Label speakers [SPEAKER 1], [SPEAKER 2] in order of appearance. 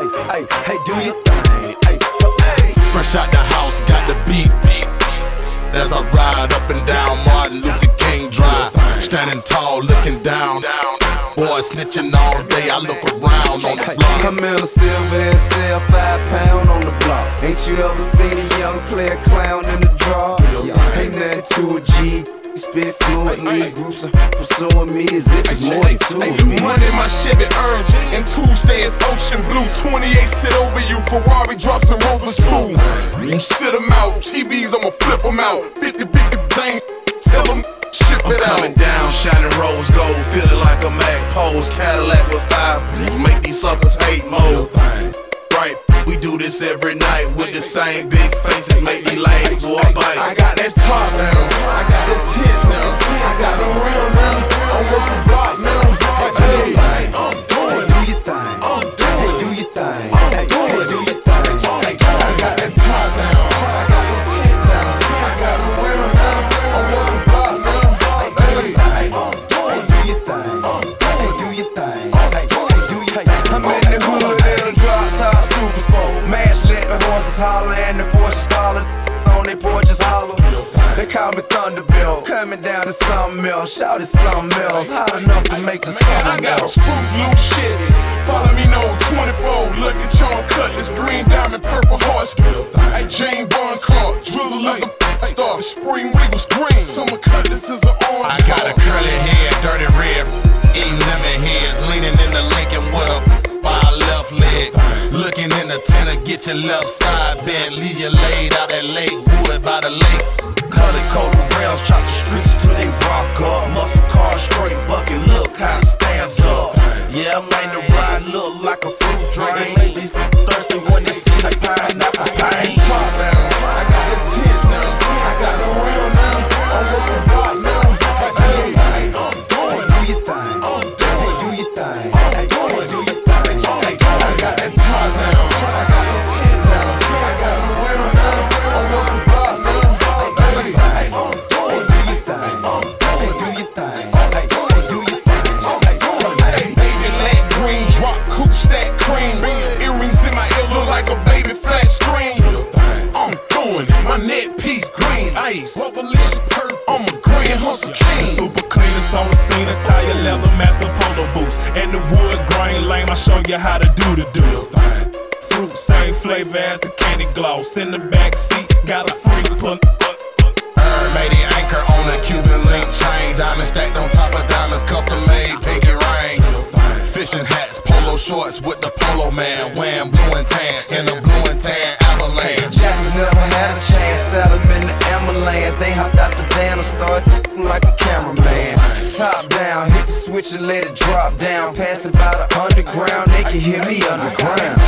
[SPEAKER 1] hey, do your thing. Hey.
[SPEAKER 2] Fresh out the house, got the beat. As I ride up and down Martin Luther King Drive, standing tall, looking down. Boy, snitching all day, I look around on the block.
[SPEAKER 1] I'm in a silver and sell 5 pound on the block. Ain't you ever seen a young player clown in the draw? Ain't nothing to a G. Spit fluently, groups are pursuing me as if it's more than two of me.
[SPEAKER 3] Money my Chevy earned, and Tuesday is ocean blue. 28 sit over you, Ferrari drops and Rovers too. You sit them out, TVs I'ma flip them out. 50 bang, tell them ship it out.
[SPEAKER 4] Coming down, shining rose gold, feeling like a Mac pose. Cadillac with 5 blues, make these suckers hate mode. Right, we do this every night with the same big faces, make these lame boy bite.
[SPEAKER 3] I got that top now, I got the tits now, I got the real now, I'm with the block now.
[SPEAKER 1] Do your thing, do your thing, hey, do your thing.
[SPEAKER 3] I got that top now, I got the tits now, I got the real now, I'm with the block now.
[SPEAKER 1] Do your thing, do your thing, hey, do your thing. I'm in the hood in a drop top super sport. Mash let the horses holler and the Porsches follow. On they porches hollow. They call me Thunderbill. Coming down to something else. Shout it something else. Hot enough to make the sun
[SPEAKER 3] I got a
[SPEAKER 1] melt.
[SPEAKER 3] Fruit Loop Chevy. Follow me no 24. Lucky Charm Cutlass, green diamond, purple heart strip. Hey, Jane Barnes car, Drizzle is a star. The Spring Regal's green, Summer Cutlass is an orange.
[SPEAKER 2] I got a curly hair, dirty red, eating lemon heads, leaning in the Lincoln with a by left leg. Looking in the tenor, get your left side bent, leave you laid out at Lakewood by the lake.
[SPEAKER 4] Colored coat rails, chop the streets till they rock up. Muscle car, straight bucket, look how it stands up. Yeah, man, the ride look like a fruit drink. Makes these thirsty when they see the pineapple pain.
[SPEAKER 3] I got the tits now, I got the real now, I'm with the block now.
[SPEAKER 1] Do your thing, do your thing, hey, do your thing.
[SPEAKER 3] I got that top now, I got the tits now, I got the real now, I'm with the block now.
[SPEAKER 1] Do your thing, hey, do your thing.
[SPEAKER 3] Hey, baby, let green drop, coupe stack cream. Earrings in my ear look like a baby flat screen. I'm doing it, my neck piece green ice. Revolution purple, I'm a grand hustle king.
[SPEAKER 5] Super cleanest on the scene, Italian leather, master polo boots, and the wood grain lame. I show you how to do the do. Fruit, same flavor as the candy gloss. In the back seat, got a free pull.
[SPEAKER 2] Made the anchor on a Cuban link chain, diamond stacked on top of diamonds, custom made, pinky ring. Fishing hats, polo shorts with the polo man, wearing blue and tan in the blue and tan avalanche.
[SPEAKER 1] Jacksons never had a chance, set them in the ambulance. They hopped out the van and started like a cameraman. Top down, hit the switch and let it drop down. Pass it by the underground, they can hear me underground.